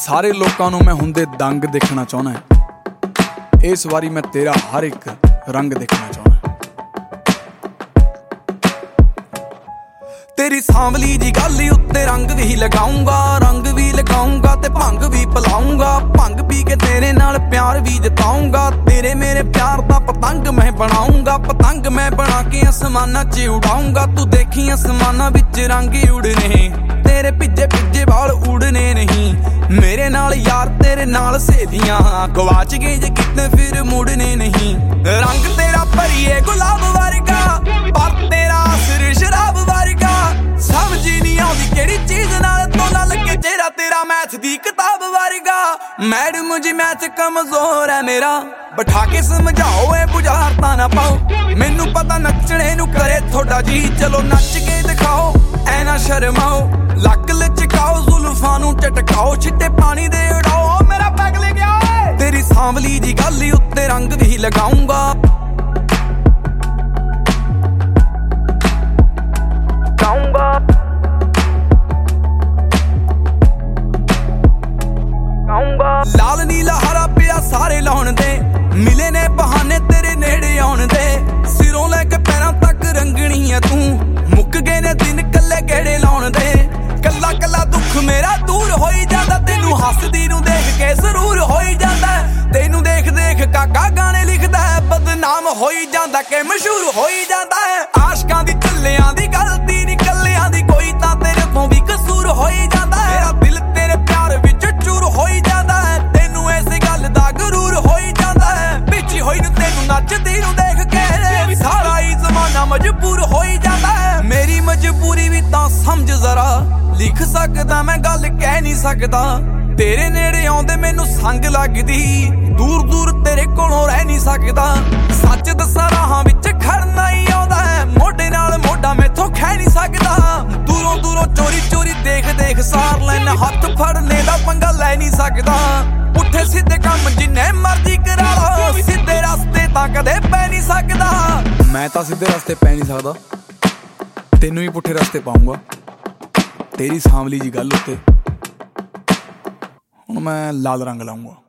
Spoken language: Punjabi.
ਸਾਰੇ ਲੋਕਾਂ ਨੂੰ ਮੈਂ ਹੁੰਦੇ ਦੰਗ ਦੇਖਣਾ ਚਾਹੁੰਦਾ। ਇਸ ਵਾਰੀ ਮੈਂ ਤੇਰਾ ਹਰ ਇੱਕ ਰੰਗ ਦੇਖਣਾ ਚਾਹੁੰਦਾ। ਤੇਰੀ ਸਾਂਵਲੀ ਦੀ ਗੱਲ ਉੱਤੇ ਰੰਗ ਵੀ ਲਗਾਉਂਗਾ ਤੇ ਭੰਗ ਵੀ ਪਿਲਾਉਂਗਾ। ਭੰਗ ਪੀ ਕੇ ਤੇਰੇ ਨਾਲ ਪਿਆਰ ਵੀ ਜਤਾਉਂਗਾ। ਤੇਰੇ ਮੇਰੇ ਪਿਆਰ ਦਾ ਪਤੰਗ ਮੈਂ ਬਣਾਉਂਗਾ। ਪਤੰਗ ਮੈਂ ਬਣਾ ਕੇ ਅਸਮਾਨਾਂ 'ਚ ਉਡਾਉਂਗਾ। ਤੂੰ ਦੇਖੀ ਅਸਮਾਨਾਂ ਵਿੱਚ ਰੰਗ ਉਡਨੇ, ਤੇਰੇ ਭਿੱਜੇ ਵਾਲ ਉਡਨੇ ਨਹੀਂ। ਮੇਰੇ ਨਾਲ ਯਾਰ ਤੇਰੇ ਨਾਲ ਸਹੇਲੀਆਂ ਗਵਾਚ ਗਏ ਜੇ ਕਿਤੇ ਫਿਰ ਮੁੜਨੇ ਨਹੀਂ। ਰੰਗ ਤੇਰਾ ਭਰੀਏ ਗੁਲਾਬ ਵਰਗਾ, ਪਰ ਤੇਰਾ ਸਿਰ ਸ਼ਰਾਬ ਵਰਗਾ। ਸਮਝ ਨਹੀਂ ਆਉਂਦੀ ਕਿਹੜੀ ਚੀਜ਼ ਨਾਲ ਤੋਲਾ ਲੱਗੇ। ਚਿਹਰਾ ਤੇਰਾ ਮੈਥ ਦੀ ਕਿਤਾਬ ਵਰਗਾ। ਮੈਡਮ ਜੀ ਮੈਥ ਕਮਜ਼ੋਰ ਹੈ ਮੇਰਾ, ਬਿਠਾ ਕੇ ਸਮਝਾਓ ਇਹ ਬੁਝਾਰਤਾਂ ਨਾ ਪਾਓ। ਮੈਨੂੰ ਪਤਾ ਨੱਚਣੇ ਨੂੰ ਕਰੇ ਤੁਹਾਡਾ ਜੀ, ਚਲੋ ਨੱਚ ਕੇ ਦਿਖਾਓ ਐ ਨਾ ਸ਼ਰਮਾਓ। ਲੱਕ ਲਚਕਾਓ ਜ਼ੁਲਫਾਂ ਨੂੰ ਝਟਕਾਓ, ਛਿੱਟੇ ਪਾਣੀ ਦੇ ਉਡਾਓ ਮੇਰਾ ਪੈਗ ਲੈ ਗਿਆ ਓਏ। ਤੇਰੀ ਸਾਂਵਲੀ ਦੀ ਗੱਲ ਉੱਤੇ ਰੰਗ ਵੀ ਲਗਾਉਂਗਾ। ਲਾਲ ਨੀਲਾ ਹਰਾ ਪਿਆ ਸਾਰੇ ਲਾਉਣ ਦੇ, ਮਿਲੇ ਨੇ ਬਹਾਨੇ ਤੇਰੇ ਨੇੜੇ ਆਉਣ ਦੇ। ਸਿਰੋਂ ਲੈ ਕੇ ਪੈਰਾਂ ਤੱਕ ਰੰਗਣੀ ਐ ਤੂੰ, ਮੁੱਕ ਗਏ ਨੇ ਦਿਨ ਕੱਲੇ ਗੇੜੇ ਲਾਉਣ ਦੇ। ਕੱਲਾ ਕੱਲਾ ਦੁੱਖ ਮੇਰਾ ਦੂਰ ਹੋਈ ਜਾਂਦਾ, ਤੈਨੂੰ ਹੱਸਦੀ ਨੂੰ ਦੇਖ ਕੇ ਜ਼ਰੂਰ ਹੋਈ ਜਾਂਦਾ। ਤੈਨੂੰ ਦੇਖ ਦੇਖ ਕਾਕਾ ਗਾਣੇ ਲਿਖਦਾ, ਬਦਨਾਮ ਹੋਈ ਜਾਂਦਾ ਕਿ ਮਸ਼ਹੂਰ ਹੋਈ ਜਾਂਦਾ। ਆਸ਼ਕਾਂ ਦੀ ਝੱਲਿਆਂ ਦੀ ਗਲਤੀ ਨੀ ਕੱਲਿਆਂ ਦੀ, ਕੋਈ ਤਾਂ ਤੇਰੇ ਤੋਂ ਵੀ ਕਸੂਰ ਹੋਈ ਜਾਂਦਾ। ਮੇਰਾ ਦਿਲ ਤੇਰੇ ਪਿਆਰ ਵਿੱਚ ਚੂਰ ਹੋਈ ਜਾਂਦਾ, ਤੈਨੂੰ ਇਸੇ ਗੱਲ ਦਾ ਗਰੂਰ ਹੋਈ ਜਾਂਦਾ। ਪਿੱਛੇ ਹੋਈ ਨੂੰ ਤੈਨੂੰ ਨੱਚਦੀ ਨੂੰ ਦੇਖ ਕੇ ਸਾਰਾ ਹੀ ਜ਼ਮਾਨਾ ਮਜਬੂਰ ਹੋਈ ਜਾਂਦਾ। ਮੇਰੀ ਮਜਬੂਰੀ ਵੀ ਤਾਂ ਸਮਝ ਜ਼ਰਾ, ਲਿਖ ਸਕਦਾ ਮੈਂ ਗੱਲ ਕਹਿ ਨਹੀਂ ਸਕਦਾ। ਤੇਰੇ ਨੇੜੇ ਆਉਂਦੇ ਮੈਨੂੰ ਸੰਗ ਲੱਗਦੀ, ਦੂਰ ਦੂਰ ਤੇਰੇ ਕੋਲੋਂ ਰਹਿ ਨਹੀਂ ਸਕਦਾ। ਸੱਚ ਦੱਸਾਂ ਰਾਹਾਂ ਵਿੱਚ ਖੜਨਾ ਹੀ ਆਉਂਦਾ ਹੈ, ਮੋਢੇ ਨਾਲ ਮੋਢਾ ਮੈਥੋਂ ਖਹਿ ਨਹੀਂ ਸਕਦਾ। ਦੂਰੋਂ ਦੂਰੋਂ ਚੋਰੀ ਚੋਰੀ ਦੇਖ ਦੇਖ ਸਾਰ ਲੈਣਾ, ਹੱਥ ਫੜਨੇ ਦਾ ਪੰਗਾ ਲੈ ਨਹੀਂ ਸਕਦਾ। ਪੁੱਠੇ ਸਿੱਧੇ ਕੰਮ ਜਿੰਨੇ ਮਰਜ਼ੀ ਕਰਾ ਲਓ, ਸਿੱਧੇ ਰਸਤੇ ਤਾਂ ਕਦੇ ਪੈ ਨਹੀਂ ਸਕਦਾ। ਮੈਂ ਤਾਂ ਸਿੱਧੇ ਰਸਤੇ ਪੈ ਨਹੀਂ ਸਕਦਾ, ਤੈਨੂੰ ਹੀ ਪੁੱਠੇ ਰਸਤੇ ਪਾਉਂਗਾ। ਤੇਰੀ ਸਾਂਵਲੀ ਜੀ ਗੱਲ ਉੱਤੇ ਹੁਣ ਮੈਂ ਲਾਲ ਰੰਗ ਲਾਉਂਗਾ।